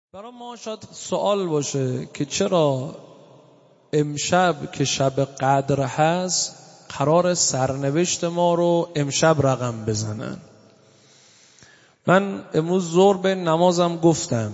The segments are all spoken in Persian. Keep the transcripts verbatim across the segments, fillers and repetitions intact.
برای ما شاید سوال باشه که چرا امشب که شب قدر هست قرار سرنوشت ما رو امشب رقم بزنن. من امروز ظهر به نمازم گفتم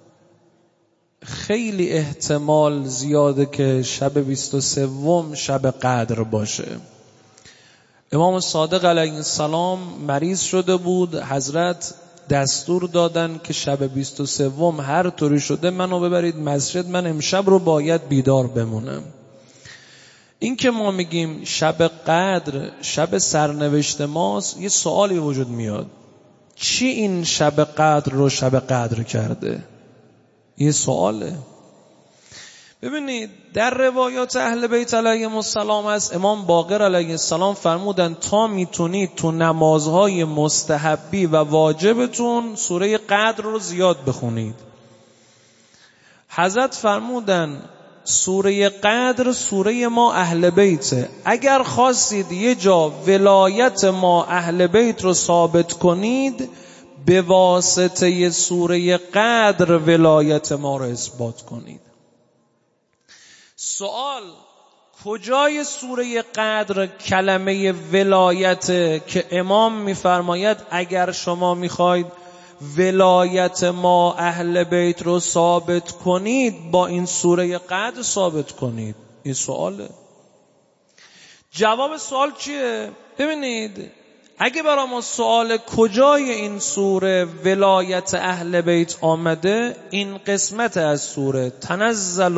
خیلی احتمال زیاده که شب بیست و سوم شب قدر باشه. امام صادق علیه السلام مریض شده بود، حضرت دستور دادن که شب بیست و سوم هر طوری شده منو ببرید مسجد، من امشب رو باید بیدار بمونم. این که ما میگیم شب قدر شب سرنوشت ماست، یه سوالی وجود میاد، چی این شب قدر رو شب قدر کرده؟ یه سواله. ببینید در روایات اهل بیت علیهم السلام است، امام باقر علیه السلام فرمودن تا میتونید تو نمازهای مستحبی و واجبتون سوره قدر رو زیاد بخونید. حضرت فرمودن سوره قدر سوره ما اهل بیته، اگر خواستید یه جا ولایت ما اهل بیت رو ثابت کنید به واسطه سوره قدر ولایت ما رو اثبات کنید. سوال کجای سوره قدر کلمه ولایت که امام میفرماید اگر شما میخواید ولایت ما اهل بیت رو ثابت کنید با این سوره قدر ثابت کنید؟ این سواله. جواب سوال چیه؟ ببینید اگه برای ما سوال کجای این سوره ولایت اهل بیت آمده، این قسمت از سوره تنزل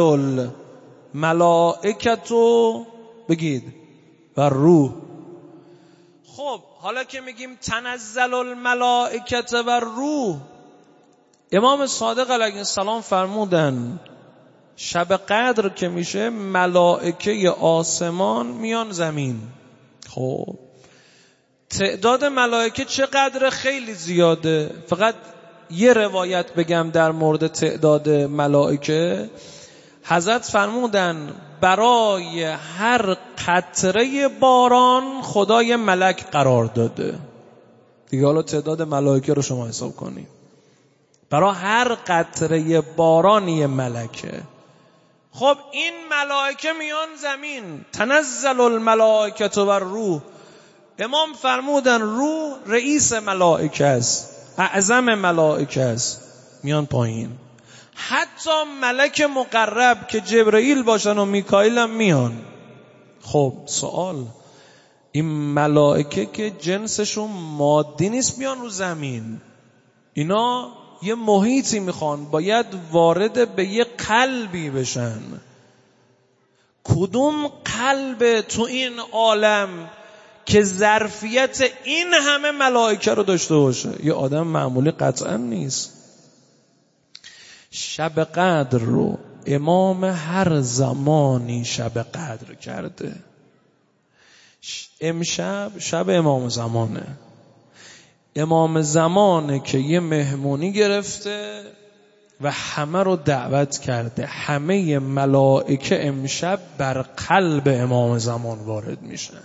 الملائکتو بگید و روح. خب حالا که میگیم تنزل الملائکت و روح، امام صادق علیه السلام فرمودن شب قدر که میشه ملائکه آسمان میان زمین. خب تعداد ملائکه چقدر؟ خیلی زیاده. فقط یه روایت بگم در مورد تعداد ملائکه. حضرت فرمودن برای هر قطره باران خدای ملک قرار داده. دیگه حالا تعداد ملائکه رو شما حساب کنید. برای هر قطره بارانی ملکه. خب این ملائکه میان زمین، تنزل الملائکه و روح. امام فرمودن روح رئیس ملائکه است، اعظم ملائکه است، میان پایین. حتی ملک مقرب که جبرئیل باشن و میکائیل هم میان. خب سوال، این ملائکه که جنسشون مادی نیست میان رو زمین، اینا یه محیطی میخوان، باید وارد به یه قلبی بشن. کدوم قلب تو این عالم که ظرفیت این همه ملائکه رو داشته باشه؟ یه آدم معمولی قطعا نیست. شب قدر رو امام هر زمانی شب قدر کرده. امشب شب امام زمانه. امام زمانه که یه مهمونی گرفته و همه رو دعوت کرده. همه ملائکه امشب بر قلب امام زمان وارد میشن.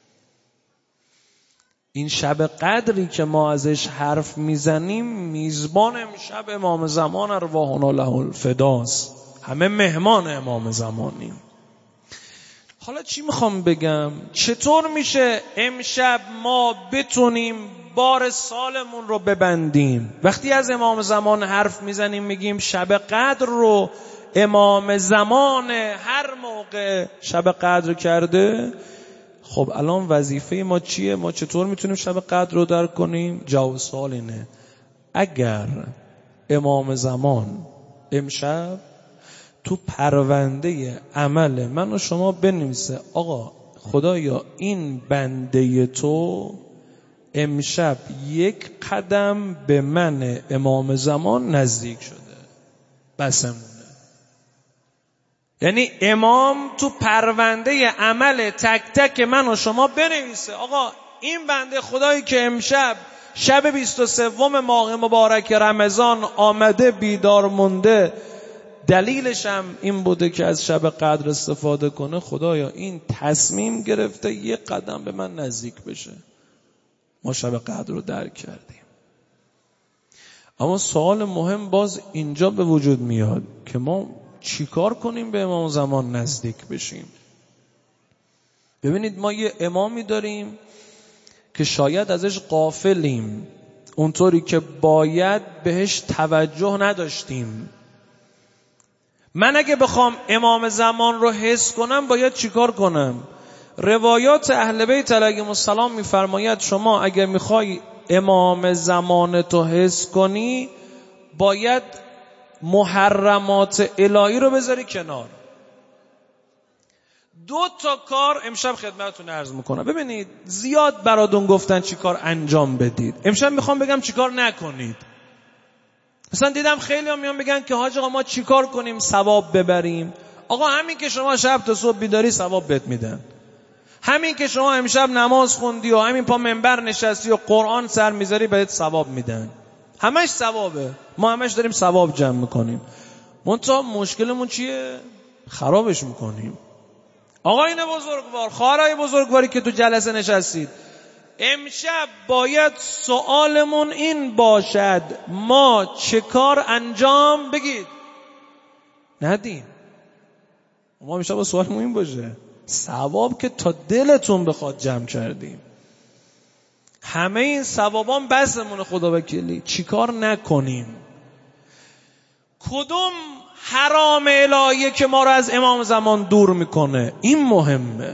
این شب قدری که ما ازش حرف میزنیم، میزبان امشب امام زمان ارواحنا له الفداست. همه مهمان امام زمانیم. حالا چی میخوام بگم؟ چطور میشه امشب ما بتونیم بار سالمون رو ببندیم؟ وقتی از امام زمان حرف میزنیم میگیم شب قدر رو امام زمان هر موقع شب قدر کرده. خب الان وظیفه ما چیه؟ ما چطور میتونیم شب قدر رو درک کنیم؟ جواب سوال اینه، اگر امام زمان امشب تو پرونده عمل من و شما بنویسه آقا خدایا این بنده تو امشب یک قدم به من امام زمان نزدیک شده، بسمونه. یعنی امام تو پرونده عمل تک تک من و شما بنویسه آقا این بنده خدایی که امشب شب بیست و سوم ماه مبارک رمضان آمده بیدار مونده، دلیلش هم این بوده که از شب قدر استفاده کنه، خدایا این تصمیم گرفته یک قدم به من نزدیک بشه. ما شب قدر رو درک کردیم. اما سوال مهم باز اینجا به وجود میاد که ما چیکار کنیم به امام زمان نزدیک بشیم. ببینید ما یه امامی داریم که شاید ازش غافلیم، اونطوری که باید بهش توجه نداشتیم. من اگه بخوام امام زمان رو حس کنم باید چیکار کنم؟ روایات اهل بیت علیهم السلام میفرماید شما اگر میخوای امام زمان تو حس کنی باید محرمات الهی رو بذاری کنار. دو تا کار امشب خدمتتون عرض میکنم. ببینید زیاد براتون گفتن چی کار انجام بدید، امشب میخوام بگم چی کار نکنید. مثلا دیدم خیلی هم میان بگن که حاج آقا ما چی کار کنیم ثواب ببریم. آقا همین که شما شب تا صبح بیداری ثواب بهت میدن، همین که شما امشب نماز خوندی و همین پا منبر نشستی و قرآن سر میذاری بهت ثواب میدن، همش ثوابه. ما همش داریم ثواب جمع میکنیم، منتها مشکلمون چیه؟ خرابش میکنیم. آقایون بزرگوار، خواهرای بزرگواری که تو جلسه نشستید، امشب باید سوالمون این باشد ما چه کار انجام بگید ندیم. ما امشب با سوالمون این باشه ثواب که تا دلتون بخواد جمع کردیم. همه این ثوابان بسمون خدا وکیلی چی کار نکنیم. کدوم حرام الهیه که ما رو از امام زمان دور میکنه؟ این مهمه.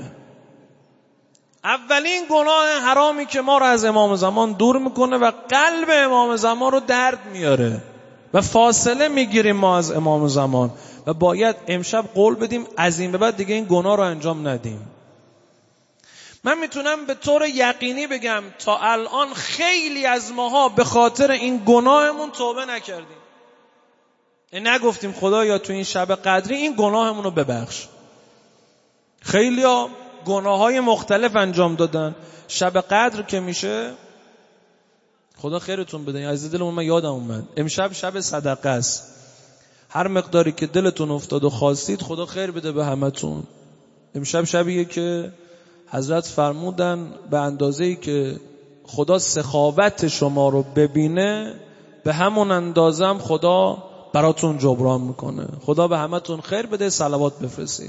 اولین گناه حرامی که ما رو از امام زمان دور میکنه و قلب امام زمان رو درد میاره و فاصله میگیریم ما از امام زمان و باید امشب قول بدیم از این به بعد دیگه این گناه رو انجام ندیم. من میتونم به طور یقینی بگم تا الان خیلی از ماها به خاطر این گناهمون توبه نکردیم. نگفتیم خدایا تو این شب قدری این گناهمون رو ببخش. خیلی ها گناه های مختلف انجام دادن، شب قدر که میشه خدا خیرتون بده. از دلمون من یادم اومد امشب شب صدقه است. هر مقداری که دلتون افتاد و خواستید خدا خیر بده به همتون. امشب شبیه که حضرت فرمودن به اندازه‌ای که خدا سخاوت شما رو ببینه به همون اندازه هم خدا براتون جبران میکنه. خدا به همتون خیر بده. صلوات بفرستید.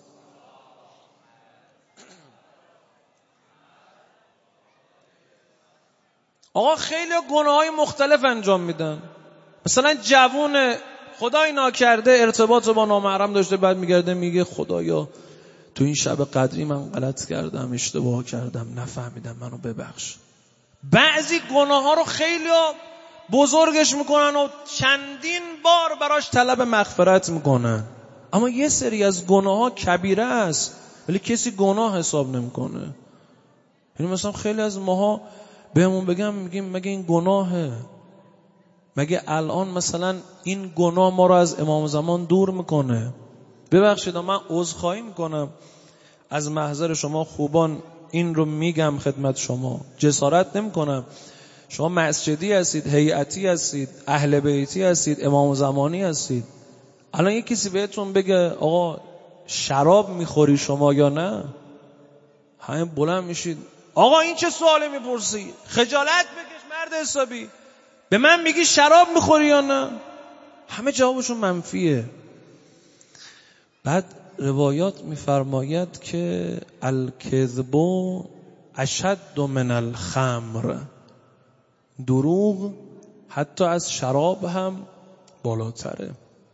آقا خیلی گناه‌های مختلف انجام میدن. مثلا جوون خدای ناکرده ارتباط با نامحرم داشته، بعد میگرده میگه خدایا تو این شب قدری من غلط کردم، اشتباه کردم، نفهمیدم، منو ببخش. بعضی گناه ها رو خیلی بزرگش میکنن و چندین بار براش طلب مغفرت میکنن، اما یه سری از گناه ها کبیره است ولی کسی گناه حساب نمیکنه. یعنی مثلا خیلی از ماها بهمون بگم میگیم مگه این گناهه؟ مگه الان مثلا این گناه ما رو از امام زمان دور میکنه؟ ببخشید من عذرخواهی میکنم از محضر شما خوبان، این رو میگم خدمت شما، جسارت نمیکنم. شما مسجدی هستید، هیئتی هستید، اهل بیتی هستید، امام زمانی هستید. الان یک کسی بهتون بگه آقا شراب میخوری شما یا نه، همین بلند میشید آقا این چه سوالی میپرسی؟ خجالت بکش مرد حسابی، به من میگی شراب میخوری یا نه؟ همه جوابشون منفیه. بعد روایات میفرماید که الکذب اشد من الخمر، دروغ حتی از شراب هم بالاتره.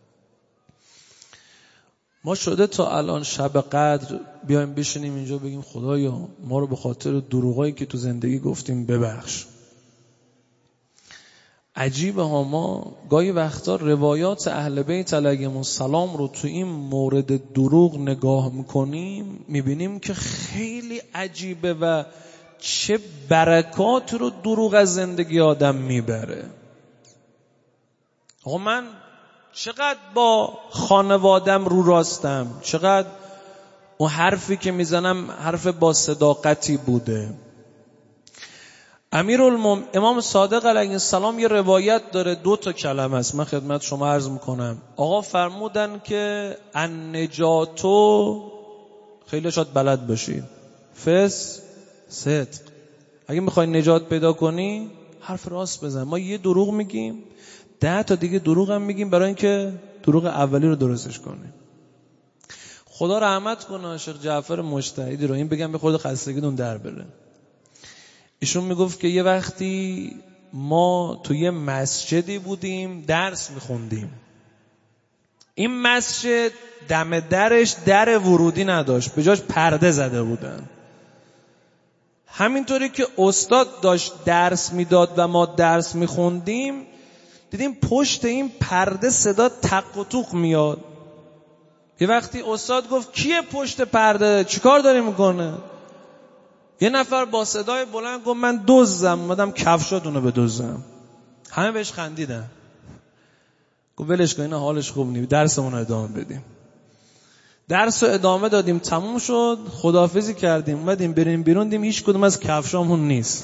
ما شده تا الان شب قدر بیایم بشینیم اینجا بگیم خدایا ما رو به خاطر دروغایی که تو زندگی گفتیم ببخش. عجیبه ها، ما گاهی وقتا روایات اهل بیت علیهم السلام رو تو این مورد دروغ نگاه میکنیم میبینیم که خیلی عجیبه و چه برکات رو دروغ از زندگی آدم میبره. آقا من چقدر با خانوادم رو راستم، چقدر اون حرفی که میزنم حرف با صداقتی بوده. امیرالمومنین امام صادق علیه السلام یه روایت داره، دو تا کلمه است، من خدمت شما عرض میکنم. آقا فرمودن که النجاتو، خیلی شاید بلد باشید، فس صدق. اگه میخوای نجات پیدا کنی حرف راست بزن. ما یه دروغ میگیم ده تا دیگه دروغ هم میگیم برای اینکه دروغ اولی رو درستش کنیم. خدا رحمت کنه شیخ جعفر مجتهدی رو، این بگم به خود خستگیتون در بره. ایشون میگفت که یه وقتی ما توی یه مسجدی بودیم درس میخوندیم. این مسجد دم درش در ورودی نداشت، به جاش پرده زده بودن. همینطوری که استاد داشت درس میداد و ما درس میخوندیم، دیدیم پشت این پرده صدا تق و توق میاد. یه وقتی استاد گفت کیه پشت پرده، چیکار داری میکنه؟ یه نفر با صدای بلند گفت من دزدم، اومدم کفشاتونو بدزدم. همه بهش خندیدن. گفت ولش کن، اینا حالش خوب نیست، درسمون رو ادامه بدیم. درس رو ادامه دادیم، تموم شد، خداحافظی کردیم، اومدیم بریم بیرون، دیدیم هیچ کدوم از کفشامون نیست.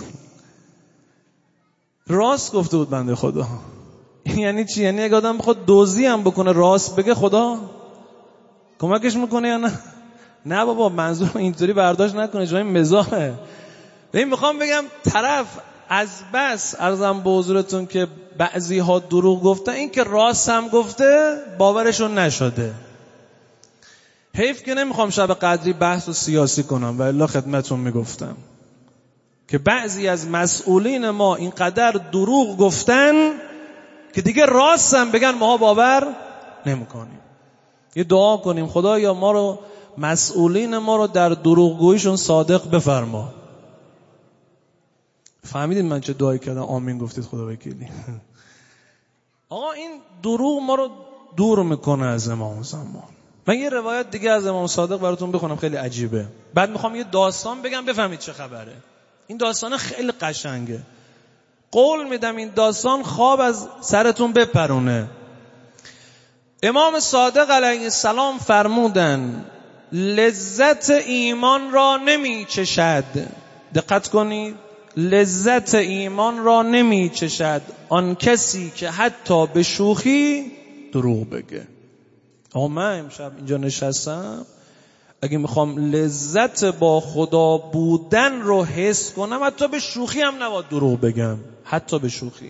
راست گفته بود بنده خدا. یعنی چی؟ یعنی اگه آدم بخواد دزدی هم بکنه راست بگه، خدا کمکش میکنه یا نه؟ نه بابا، منظور اینطوری برداشت نکنه، جای مزاحه. ببین میخوام بگم طرف از بس عرضم به حضورتون که بعضی ها دروغ گفتن، این که راست هم گفته باورشون نشده. حیف که نمیخوام شب قدری بحث و سیاسی کنم، و الا خدمتون میگفتم که بعضی از مسئولین ما اینقدر دروغ گفتن که دیگه راست هم بگن ماها باور نمیکنیم. یه دعا کنیم خدایا ما رو، مسئولین ما رو در دروغگوییشون صادق بفرما. فهمیدید من چه دعایی کردم؟ آمین گفتید خدا وکیلی. آقا این دروغ ما رو دور میکنه از امام زمان. من یه روایت دیگه از امام صادق براتون بخونم، خیلی عجیبه. بعد میخوام یه داستان بگم بفهمید چه خبره. این داستان خیلی قشنگه. قول میدم این داستان خواب از سرتون بپرونه. امام صادق علیه السلام فرمودن لذت ایمان را نمی چشد. دقت کنید، لذت ایمان را نمی چشد آن کسی که حتی به شوخی دروغ بگه. آقا من امشب اینجا نشستم، اگه میخوام لذت با خدا بودن رو حس کنم، حتی به شوخی هم نباید دروغ بگم، حتی به شوخی.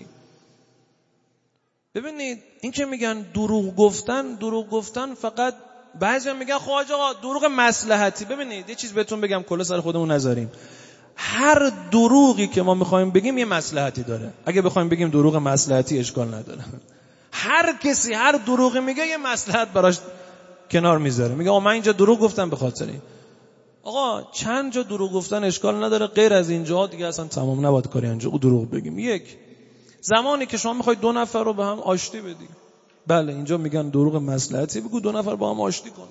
ببینید این که میگن دروغ گفتن، دروغ گفتن فقط بعضی هم میگن خب آقا دروغ مصلحتی. ببینید یه چیز بهتون بگم، کلا سر خودمون نذاریم. هر دروغی که ما میخوایم بگیم یه مصلحتی داره. اگه بخوایم بگیم دروغ مصلحتی اشکال نداره. هر کسی هر دروغی میگه یه مصلحت براش کنار میذاره. میگه آقا من اینجا دروغ گفتم به خاطر این. آقا چند جا دروغ گفتن اشکال نداره، غیر از اینجا دیگه اصلا تمام نباید کاری انجام او دروغ بگیم. یک، زمانی که شما میخواید دو نفر رو به هم آشتی بدی، بله اینجا میگن دروغ مصلحتی، بگو دو نفر با هم آشتی کنن.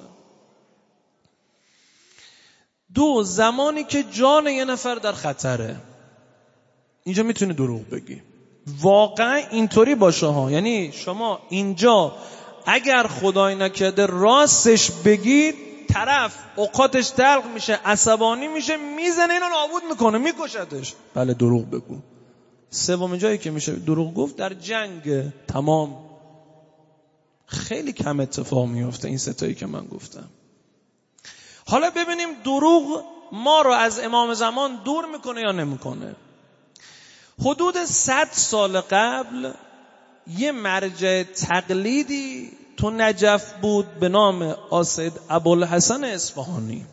دو، زمانی که جان یه نفر در خطره، اینجا میتونی دروغ بگی. واقعا اینطوری باشه ها، یعنی شما اینجا اگر خدای نکرده راستش بگید، طرف اوقاتش دلق میشه، عصبانی میشه، میزنه اینو نابود میکنه، میکشتش، بله دروغ بگو. سومین جایی که میشه دروغ گفت در جنگ. تمام. خیلی کم اتفاق میفته این ستایی که من گفتم. حالا ببینیم دروغ ما رو از امام زمان دور میکنه یا نمیکنه. حدود صد سال قبل یه مرجع تقلیدی تو نجف بود به نام آسد ابوالحسن اصفهانی.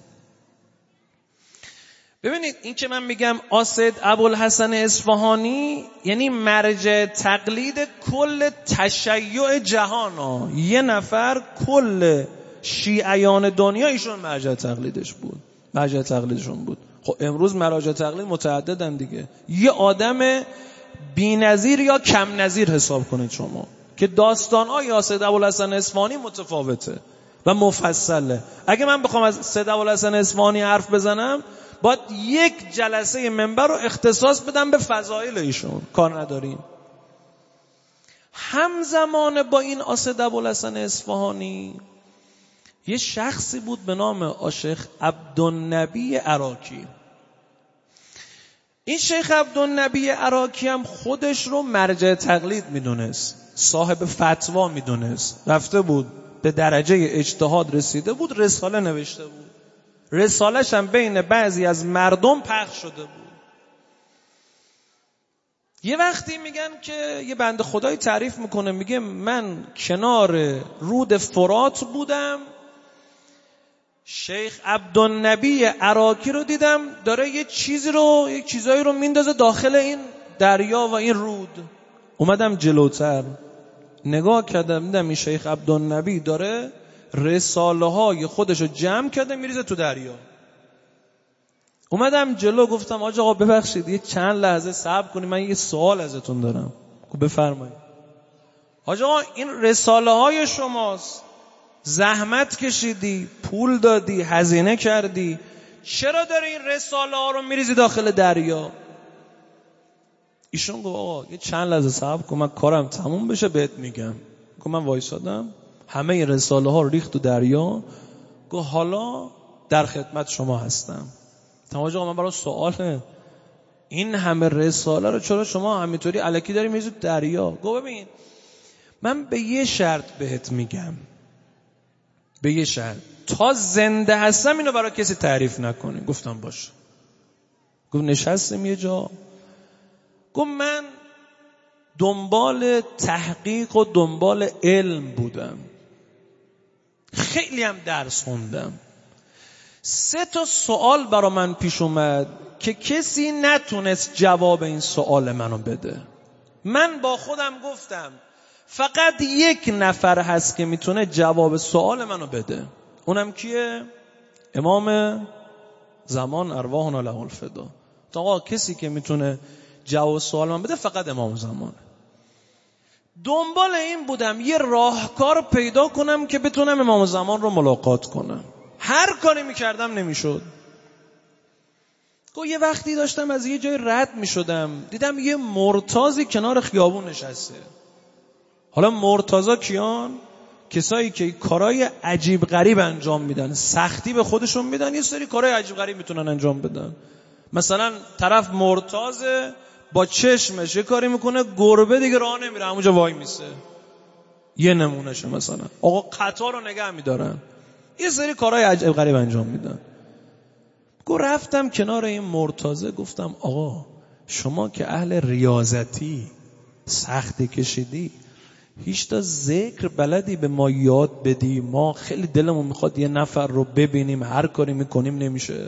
ببینید این که من میگم آسد ابوالحسن اصفهانی یعنی مرجع تقلید کل تشیع جهان ها. یه نفر کل شیعیان دنیا ایشون مرجع تقلیدش بود، مرجع تقلیدشون بود. خب امروز مراجع تقلید متعددن دیگه. یه آدم بی‌نظیر یا کم نظیر حساب کنید شما که داستان‌های آسد ابوالحسن اصفهانی متفاوته و مفصله. اگه من بخوام از سید ابوالحسن اصفهانی حرف بزنم، باید یک جلسه منبر رو اختصاص بدم به فضایل ایشون، کار نداریم. همزمان با این آسد ابوالحسن اصفهانی یه شخصی بود به نام آشیخ عبدالنبی عراقی. این شیخ عبدالنبی عراقی هم خودش رو مرجع تقلید میدونست، صاحب فتوا میدونست، رفته بود به درجه اجتهاد رسیده بود، رساله نوشته بود. رسالش هم بین بعضی از مردم پخش شده بود. یه وقتی میگن که یه بنده خدایی تعریف میکنه، میگه من کنار رود فرات بودم، شیخ عبدالنبی عراقی رو دیدم داره یه چیزی رو یه چیزایی رو میندازه داخل این دریا و این رود. اومدم جلوتر نگاه کردم، دیدم این شیخ عبدالنبی داره رساله های خودش رو جمع کرده میریزه تو دریا. اومدم جلو گفتم آج آقا ببخشید یه چند لحظه صبر کنید، من یه سوال ازتون دارم. بفرمایید. آج آقا این رساله های شماست، زحمت کشیدی، پول دادی، هزینه کردی، چرا داری این رساله ها رو میریزی داخل دریا؟ ایشون گفت آقا یه چند لحظه صبر کن، من کارم تموم بشه بهت میگم. گفت من وایسادم، همه این رساله ها رو ریخت تو دریا. گفت حالا در خدمت شما هستم. تماج آقا من برای سواله، این همه رساله رو چرا شما همینطوری الکی داری میریزی تو دریا؟ گفت ببین من به یه شرط بهت میگم، به یه شرط، تا زنده هستم اینو برای کسی تعریف نکنی. گفتم باشه. گفت نشستم یه جا، گفت من دنبال تحقیق و دنبال علم بودم، خیلی هم درس خوندم، سه تا سوال برا من پیش اومد که کسی نتونست جواب این سوال منو بده. من با خودم گفتم فقط یک نفر هست که میتونه جواب سوال منو بده، اونم کیه؟ امام زمان ارواحنا له الفدا. آقا کسی که میتونه جواب سوال من بده فقط امام زمانه. دنبال این بودم یه راهکار پیدا کنم که بتونم امام زمان رو ملاقات کنم. هر کاری میکردم نمیشد. گو یه وقتی داشتم از یه جای رد میشدم، دیدم یه مرتازی کنار خیابون نشسته. حالا مرتازا کیان؟ کسایی که کارهای عجیب غریب انجام میدن، سختی به خودشون میدن، یه سری کارهای عجیب غریب میتونن انجام بدن. مثلا طرف مرتازه، با چشمش یه کاری میکنه گربه دیگه راه نمیره، همونجا وای میسه. یه نمونهشه. مثلا آقا قطار رو نگه میدارن، یه سری کارهای عجیب غریب انجام میدن. گو رفتم کنار این مرتازه، گفتم آقا شما که اهل ریاضتی سختی کشیدی، هیچ تا ذکر بلدی به ما یاد بدی؟ ما خیلی دلمون میخواد یه نفر رو ببینیم، هر کاری میکنیم نمیشه.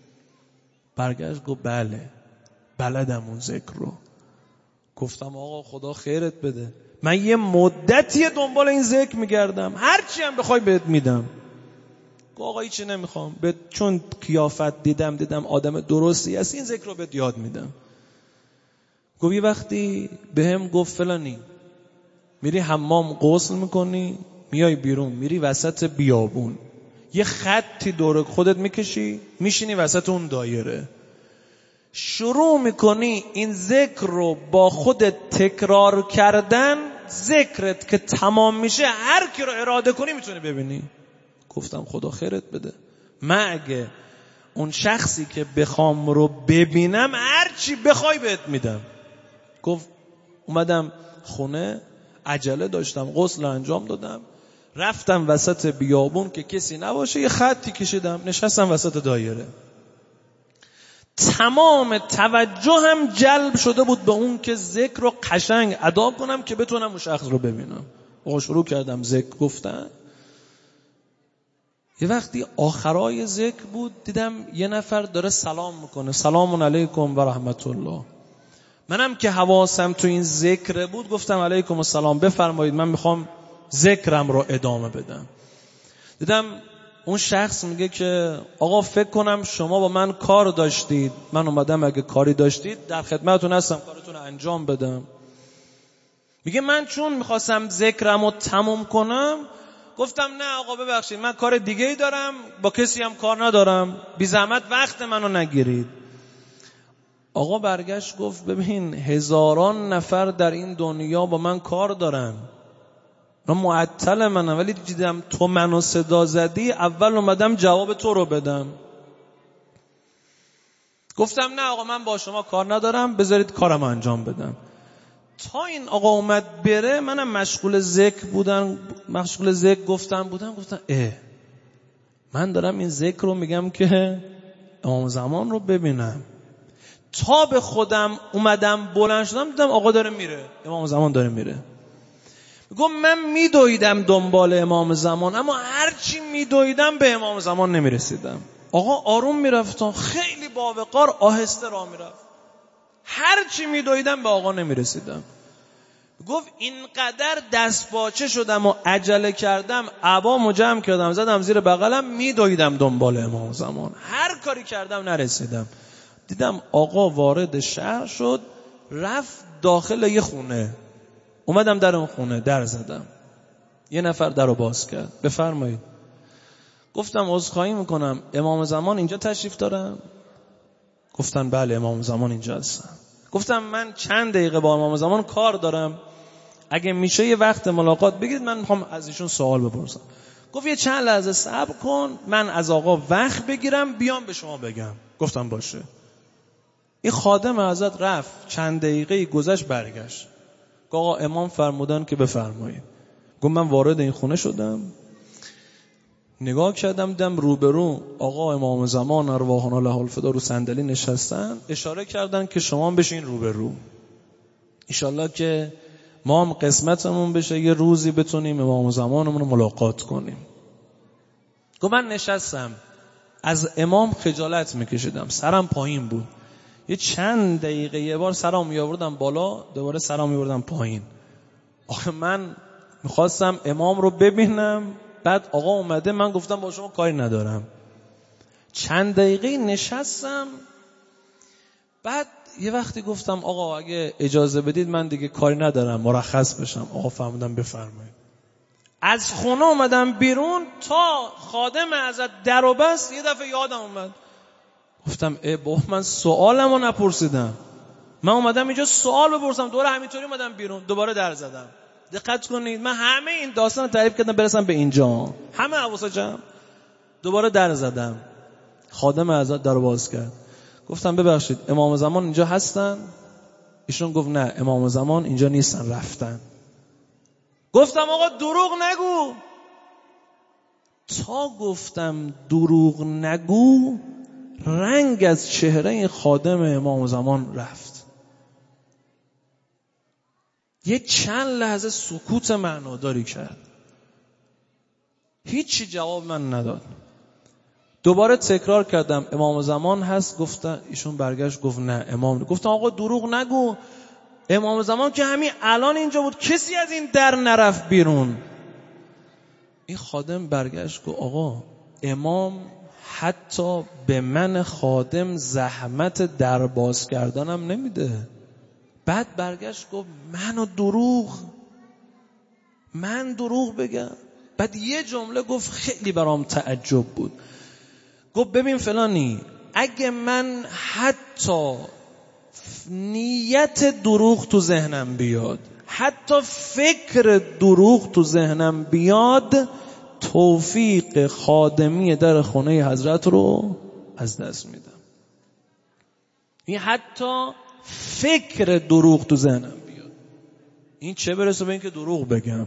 برگشت گفت بله بلدم اون ذکر رو. گفتم آقا خدا خیرت بده، من یه مدتی دنبال این ذکر میگردم، هرچی هم بخوای بهت میدم. گفت آقا هیچی نمیخوام، به چون قیافت دیدم دیدم آدم درستی هستی، این ذکر رو بهت یاد میدم. گفت یه وقتی بهم گفت فلانی میری حمام غسل میکنی، میای بیرون میری وسط بیابون، یه خطی دور خودت میکشی، میشینی وسط اون دایره، شروع میکنی این ذکر رو با خودت تکرار کردن، ذکرت که تمام میشه هر کی رو اراده کنی میتونی ببینی. گفتم خدا خیرت بده، من اگه اون شخصی که بخوام رو ببینم هر چی بخوای بهت میدم. گفت اومدم خونه، عجله داشتم، غسل انجام دادم، رفتم وسط بیابون که کسی نباشه، یه خطی کشیدم، نشستم وسط دایره. تمام توجهم جلب شده بود به اون که ذکر رو قشنگ ادا کنم که بتونم اون شخص رو ببینم. آقا شروع کردم ذکر گفتن. یه وقتی آخرای ذکر بود دیدم یه نفر داره سلام میکنه، سلام علیکم و رحمت الله. منم که حواسم تو این ذکر بود گفتم علیکم السلام، بفرمایید من میخوام ذکرم رو ادامه بدم. دیدم اون شخص میگه که آقا فکر کنم شما با من کار داشتید، من اومدم اگه کاری داشتید در خدمتتون هستم، کارتون رو انجام بدم. میگه من چون میخواستم ذکرم رو تموم کنم گفتم نه آقا ببخشید من کار دیگه ای دارم، با کسی هم کار ندارم، بی زحمت وقت منو نگیرید. آقا برگشت گفت ببین هزاران نفر در این دنیا با من کار دارن، من معطل منم، ولی دیدم تو منو صدا زدی اول اومدم جواب تو رو بدم. گفتم نه آقا من با شما کار ندارم، بذارید کارم انجام بدم. تا این آقا اومد بره منم مشغول ذکر بودم، مشغول ذکر گفتم بودم گفتم اه من دارم این ذکر رو میگم که امام زمان رو ببینم، تا به خودم اومدم بلند شدم دیدم آقا داره میره، امام زمان داره میره. گفت من میدویدم دنبال امام زمان، اما هرچی میدویدم به امام زمان نمیرسیدم. آقا آروم میرفتم، خیلی باوقار آهسته راه میرفت، هرچی میدویدم به آقا نمیرسیدم. گفت اینقدر دست باچه شدم و عجله کردم، عبامو جمع کردم زدم زیر بغلم، میدویدم دنبال امام زمان، هر کاری کردم نرسیدم. دیدم آقا وارد شهر شد، رفت داخل یه خونه. اومدم در اون خونه در زدم، یه نفر درو باز کرد. بفرمایید. گفتم عذرخواهی میکنم امام زمان اینجا تشریف دارن؟ گفتن بله امام زمان اینجا هستن. گفتم من چند دقیقه با امام زمان کار دارم، اگه میشه یه وقت ملاقات بگید، من میخوام از ایشون سوال بپرسم. گفت یه چند لحظه صبر کن، من از آقا وقت بگیرم بیام به شما بگم. گفتم باشه. این خادم حضرت رفت، چند دقیقه گذشت برگشت. آقا امام فرمودن که بفرمایید. گفت من وارد این خونه شدم، نگاه کردم دیدم روبرو آقا امام زمان ارواحنا له الفدا رو صندلی نشستن، اشاره کردن که شما بشین روبرو، انشالله که ما هم قسمتمون بشه یه روزی بتونیم امام زمانمون رو ملاقات کنیم. گفت من نشستم، از امام خجالت میکشیدم، سرم پایین بود. یه چند دقیقه یه بار سرم میآوردم بالا، دوباره سرم میآوردم پایین. آخه من میخواستم امام رو ببینم، بعد آقا اومده، من گفتم با شما کاری ندارم. چند دقیقه نشستم، بعد یه وقتی گفتم آقا اگه اجازه بدید من دیگه کاری ندارم مرخص بشم. آقا فرمودن بفرمایید. از خونه اومدم بیرون، تا خادم حضرت در و بست یه دفعه یادم اومد. گفتم ای بابا من سوالمو نپرسیدم، من اومدم اینجا سوال بپرسم، دوباره همینطوری اومدم بیرون، دوباره در زدم. دقت کنید من همه این داستان رو تعریف کردم برسم به اینجا، همه حواسا جمع. دوباره در زدم، خادم حضرت در باز کرد. گفتم ببخشید امام زمان اینجا هستن؟ ایشون گفت نه امام زمان اینجا نیستن، رفتن. گفتم آقا دروغ نگو. تا گفتم دروغ نگو، رنگ از چهره این خادم امام زمان رفت. یه چند لحظه سکوت معناداری کرد، هیچی جواب من نداد. دوباره تکرار کردم امام زمان هست؟ گفتن، ایشون برگشت گفت نه امام. گفتم آقا دروغ نگو، امام زمان که همین الان اینجا بود، کسی از این در نرفت بیرون. این خادم برگشت گفت آقا امام حتی به من خادم زحمت در باز کردنم نمیده. بعد برگشت گفت منو دروغ، من دروغ بگم؟ بعد یه جمله گفت خیلی برام تعجب بود. گفت ببین فلانی، اگه من حتی نیت دروغ تو ذهنم بیاد، حتی فکر دروغ تو ذهنم بیاد، توفیق خادمی در خونه حضرت رو از دست میدم. این حتی فکر دروغ تو ذهنم بیاد، این چه برسه به این که دروغ بگم.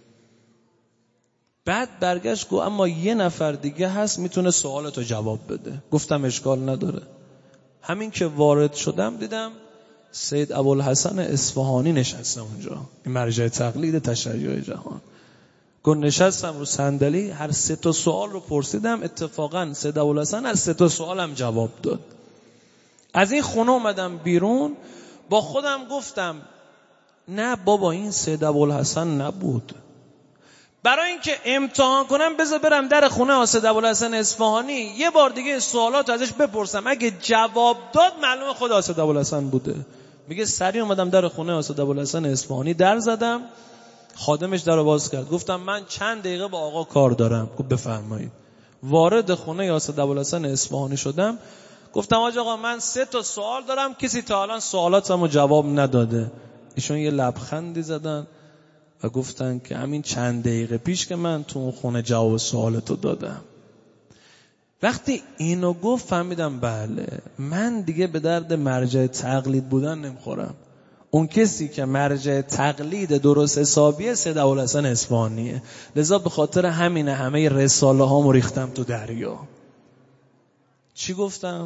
بعد برگشت گفت اما یه نفر دیگه هست میتونه سوالتو جواب بده. گفتم اشکال نداره. همین که وارد شدم دیدم سید ابوالحسن اصفهانی نشسته اونجا، این مرجع تقلید تشیع جهان. گفت نشستم رو صندلی، هر سه تا سوال رو پرسیدم، اتفاقا سید ابوالحسن از سه تا سوالم جواب داد. از این خونه اومدم بیرون، با خودم گفتم نه بابا این سید ابوالحسن نبود. برای اینکه امتحان کنم بذار برم در خونه سید ابوالحسن اصفهانی، یه بار دیگه سوالات ازش بپرسم، اگه جواب داد معلومه خود سید ابوالحسن بوده. میگه سریع اومدم در خونه سید ابوالحسن اصفهانی در زدم، خادمش در رو باز کرد. گفتم من چند دقیقه با آقا کار دارم. گفت بفرمایید. وارد خونه سید ابوالحسن اصفهانی شدم، گفتم آقا من سه تا سوال دارم، کسی تا الان سوالاتمو جواب نداده. ایشون یه لبخندی زدن و گفتن که همین چند دقیقه پیش که من تو اون خونه جواب سوالتو دادم. وقتی اینو گفت فهمیدم بله من دیگه به درد مرجع تقلید بودن نمیخورم. اون کسی که مرجع تقلید درست حسابیه سید ابوالحسن اصفهانیه. لذا به خاطر همینه همه رساله هامو ریختم تو دریا. چی گفتم؟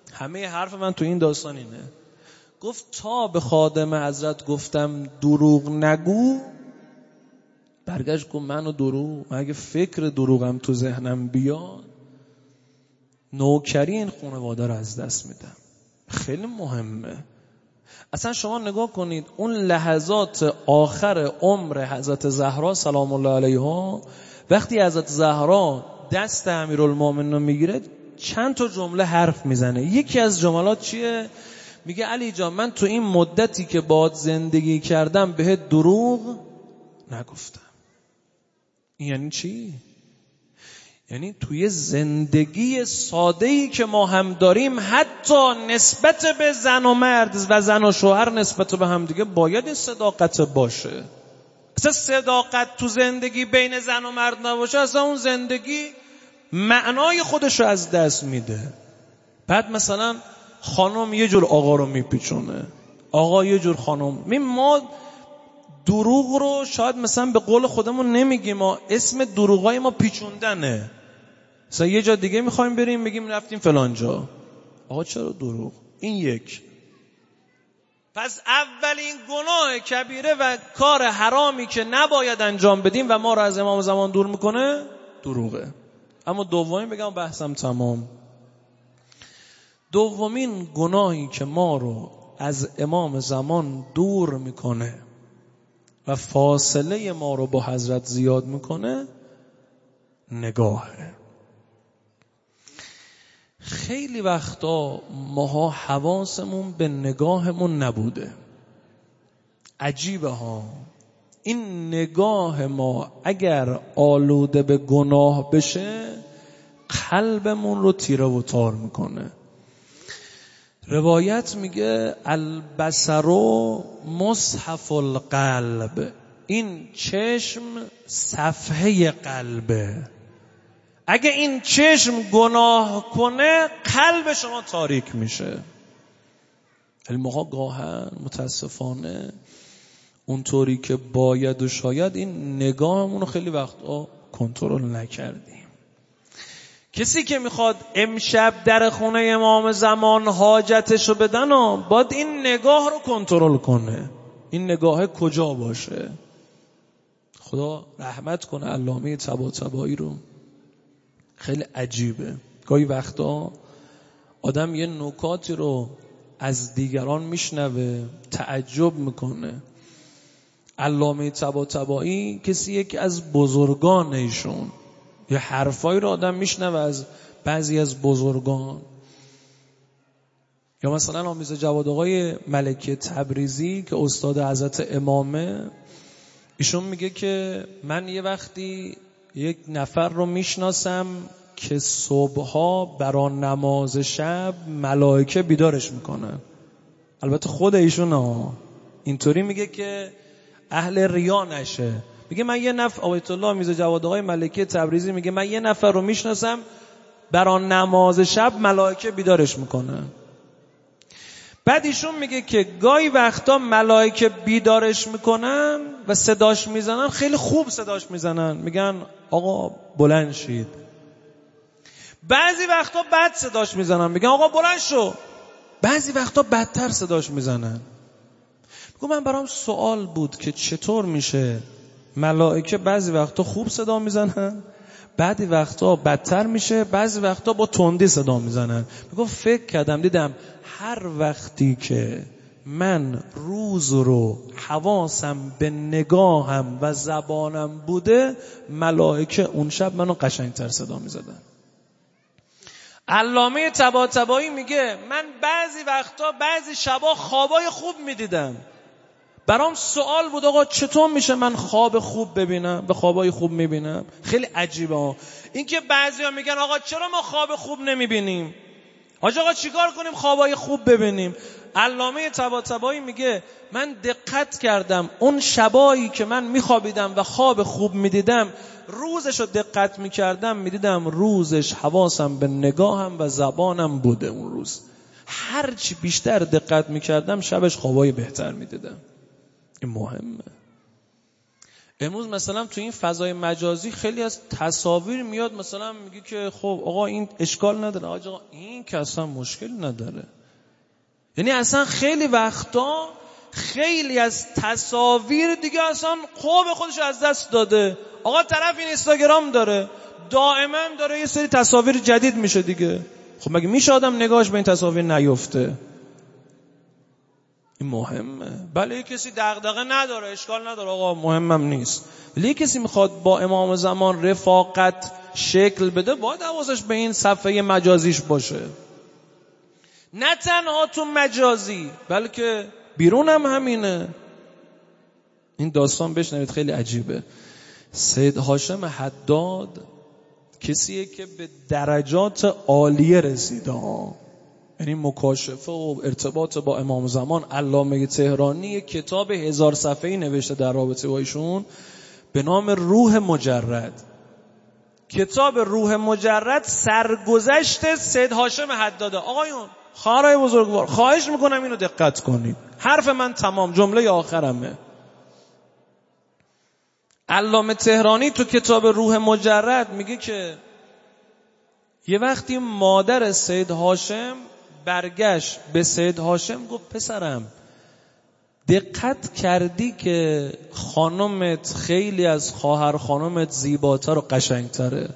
همه حرف من تو این داستان اینه. گفت تا به خادم حضرت گفتم دروغ نگو، برگشت گفت منو دروغ، اگه فکر دروغم تو ذهنم بیاد نوکری این خانواده رو از دست میدم. خیلی مهمه. اصلا شما نگاه کنید اون لحظات آخر عمر حضرت زهرا سلام الله علیها، وقتی حضرت زهرا دست امیرالمومنین رو میگیره چند تا جمله حرف میزنه. یکی از جملات چیه؟ میگه علی جان من تو این مدتی که باهات زندگی کردم بهت دروغ نگفتم. این یعنی چی؟ یعنی توی زندگی ساده‌ای که ما هم داریم حتی نسبت به زن و مرد و زن و شوهر نسبت به هم دیگه باید این صداقت باشه. اصلا صداقت تو زندگی بین زن و مرد نباشه اصلا اون زندگی معنای خودش رو از دست میده. بعد مثلا خانم یه جور آقا رو میپیچونه، آقا یه جور خانم. ما دروغ رو شاید مثلا به قول خودمون نمیگیم، ما اسم دروغای ما پیچوندنه. مثلا یه جا دیگه میخوایم بریم بگیم رفتیم فلان جا، آقا چرا دروغ؟ این یک. پس اولین گناه کبیره و کار حرامی که نباید انجام بدیم و ما رو از امام زمان دور میکنه دروغه. اما دومین بگم بحثم تمام. دومین گناهی که ما رو از امام زمان دور میکنه و فاصله ما رو با حضرت زیاد میکنه نگاهه. خیلی وقتا ماها حواسمون به نگاهمون نبوده. عجیبه ها، این نگاه ما اگر آلوده به گناه بشه قلبمون رو تیره و تار میکنه. روایت میگه البصر مصحف القلب، این چشم صفحه قلبه. اگه این چشم گناه کنه قلب شما تاریک میشه. ولی ما گاهن متاسفانه اونطوری که باید و شاید این نگاهمون رو خیلی وقتا کنترل نکردیم. کسی که میخواد امشب در خونه امام زمان حاجتشو بدن و باید این نگاه رو کنترل کنه. این نگاه کجا باشه؟ خدا رحمت کنه علامه طباطبایی رو. خیلی عجیبه، گاهی وقتا آدم یه نکاتی رو از دیگران میشنوه تعجب میکنه. علامه طباطبایی کسی یکی از بزرگان ایشون، یه حرفایی رو آدم میشنوه از بعضی از بزرگان. یا مثلا آمیز جواد آقای ملکی تبریزی که استاد حضرت امامه، ایشون میگه که من یه وقتی یک نفر رو میشناسم که صبحها برای نماز شب ملائکه بیدارش میکنن. البته خود ایشون ها اینطوری میگه که اهل ریا نشه. میگه من یه نفر، آیت الله میرزا جواد آقای ملکی تبریزی میگه من یه نفر رو میشناسم برای نماز شب ملائکه بیدارش میکنن. بعد ایشون میگه که گاهی وقتا ملائکه بیدارش میکنن و صداش میزنن، خیلی خوب صداش میزنن، میگن آقا بلند شید. بعضی وقتا بد صداش میزنن، میگن آقا بلند شو. بعضی وقتا بدتر صداش میزنن. میگم من برام سوال بود که چطور میشه ملائکه بعضی وقتا خوب صدا میزنن، بعضی وقتا بدتر میشه، بعضی وقتا با تندی صدا میزنن. میگم فکر کردم دیدم هر وقتی که من روز رو حواسم به نگاهم و زبانم بوده ملائکه اون شب منو قشنگتر صدا میزدن. علامه طباطبایی میگه من بعضی وقتا بعضی شبا خوابای خوب میدیدم. برام سوال بود آقا چطور میشه من خواب خوب ببینم به خوابای خوب میبینم؟ خیلی عجیبه ها. این که بعضیا میگن آقا چرا ما خواب خوب نمیبینیم؟ حاج آقا چیکار کنیم خوابای خوب ببینیم؟ علامه طباطبایی میگه من دقت کردم اون شبایی که من میخوابیدم و خواب خوب میدیدم روزش رو دقت میکردم میدیدم روزش حواسم به نگاهم و زبانم بوده. اون روز هرچی بیشتر دقت میکردم شبش خوابای بهتر میدیدم. این مهمه. امروز مثلا تو این فضای مجازی خیلی از تصاویر میاد، مثلا میگه که خب آقا این اشکال نداره، آقا این که اصلا مشکل نداره. یعنی اصلا خیلی وقتا خیلی از تصاویر دیگه اصلا خوب خودش از دست داده. آقا طرف این اینستاگرام داره، دائما داره یه سری تصاویر جدید میشه دیگه. خب مگه میشه آدم نگاهش به این تصاویر نیفته؟ این مهمه. بله یه کسی دغدغه نداره، اشکال نداره، آقا مهمم نیست. ولی یه کسی میخواد با امام زمان رفاقت شکل بده، باید حواسش به این صفحه مجازیش باشه. نه تنها تو مجازی بلکه بیرون هم همینه. این داستان بشنوید خیلی عجیبه. سید هاشم حداد کسیه که به درجات عالیه رسیده ها، یعنی مکاشفه و ارتباط با امام زمان. علامه تهرانی کتاب هزار صفحه‌ای نوشته در رابطه با ایشون به نام روح مجرد. کتاب روح مجرد سرگذشت سید هاشم حداده. آقایون خواهرای بزرگوار خواهش میکنم اینو دقت کنید، حرف من تمام، جمله آخرمه. علامه تهرانی تو کتاب روح مجرد میگه که یه وقتی مادر سید هاشم برگشت به سید هاشم گفت پسرم دقت کردی که خانمت خیلی از خواهر خانمت زیباتر و قشنگتره؟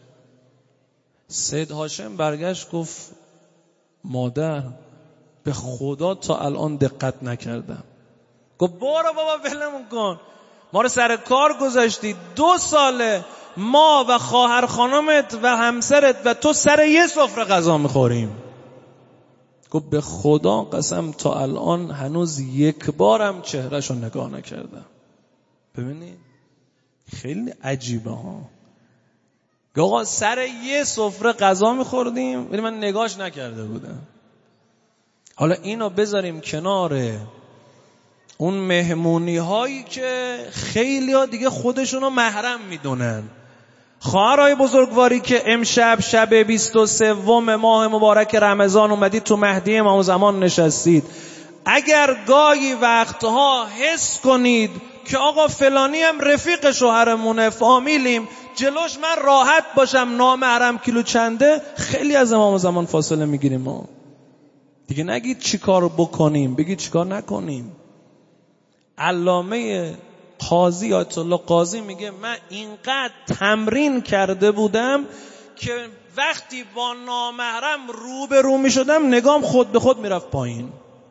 سید هاشم برگشت گفت مادر به خدا تا الان دقت نکردم. گفت برو بابا ولمون کن، ما رو سر کار گذاشتی، دو ساله ما و خواهر خانمت و همسرت و تو سر یه سفره غذا میخوریم. گفت به خدا قسم تا الان هنوز یک بارم چهرهشو نگاه نکردم. ببینید خیلی عجیبه ها. آقا سر یه سفره غذا میخوردیم ولی من نگاهش نکرده بودم. حالا اینو بذاریم کنار اون مهمونی هایی که خیلی ها دیگه خودشونو محرم میدونن. خواهرای بزرگواری که امشب شب بیست و سوم ماه مبارک رمضان اومدید تو مهدی امام زمان نشستید، اگر گاهی وقتها حس کنید که آقا فلانی هم رفیق شوهرمونه، فامیلیم، جلوش من راحت باشم، نامحرم کیلو چنده، خیلی از امام زمان فاصله میگیریم. ما دیگه نگید چی کار بکنیم، بگید چی کار نکنیم. علامه قاضی آیت الله قاضی میگه من اینقدر تمرین کرده بودم که وقتی با نامحرم رو به رو میشدم نگام خود به خود میرفت پایین،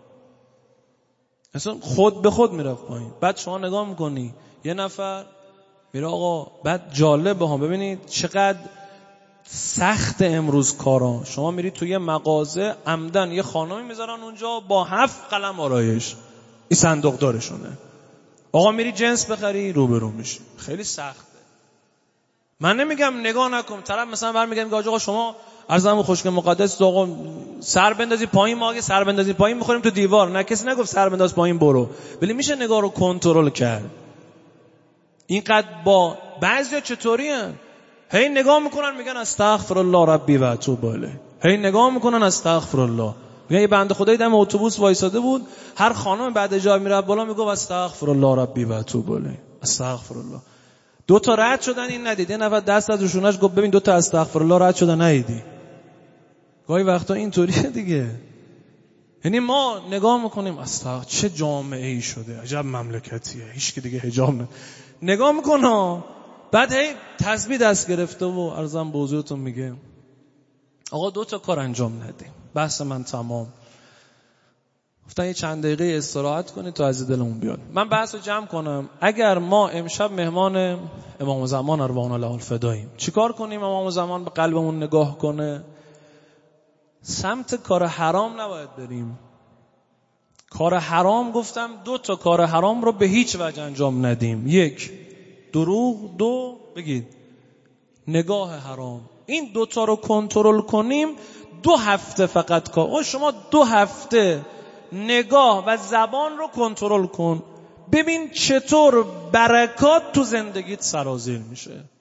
اصلا خود به خود میرفت پایین. بعد شما نگاه میکنی یه نفر میره آقا، بعد جالبه ها، ببینید چقدر سخت امروز کارا. شما میری توی مغازه عمدن یه خانمی میذارن اونجا با هفت قلم آرایش، این صندوق دارشونه. آقا میری جنس بخری روبرو میشی، خیلی سخته. من نمیگم نگاه نکن، طرف مثلا برمیگه میگه آقا شما عرضم خوشگل مقدس آقا سر بندازی پایین، ما اگه سر بندازی پایین میخوریم تو دیوار. نه کسی نگفت سر بنداز پایین برو، ولی میشه نگاه رو کنترل کرد. اینقدر با بعضیا چطوری ان هی نگاه میکنن میگن استغفر الله ربی و اتوب الیه، هی نگاه میکنن استغفر الله. یه بنده خدایی دم اتوبوس وایساده بود، هر خانم بعد جا میره بالا میگه استغفر الله ربی و اتوب الیه، استغفر الله. دو تا رد شدن این ندید، یه نفر دست از روشونش گفت ببین دو تا استغفر الله رد شدن ندیدی. گاهی وقتا اینطوریه دیگه. یعنی ما نگاه میکنیم استغفر چه جامعه ای شده، عجب مملکتیه، هیچ کی دیگه حجاب نه. نگاه میکنه بعد هی تسبیح دست گرفته و عرضم به حضورتون میگه آقا دو تا کار انجام ندیم، بحث من تمام. گفتن یه چند دقیقه استراحت کنید تا از دلمون بیاد. من بحث رو جمع کنم. اگر ما امشب مهمان امام زمان ارواحنا له الفداییم، چیکار کنیم امام زمان به قلبمون نگاه کنه؟ سمت کار حرام نباید بریم. کار حرام گفتم دو تا کار حرام رو به هیچ وجه انجام ندیم. یک دروغ، دو بگید نگاه حرام. این دو تا رو کنترل کنیم دو هفته فقط کار. شما دو هفته نگاه و زبان رو کنترل کن، ببین چطور برکات تو زندگیت سرازیر میشه.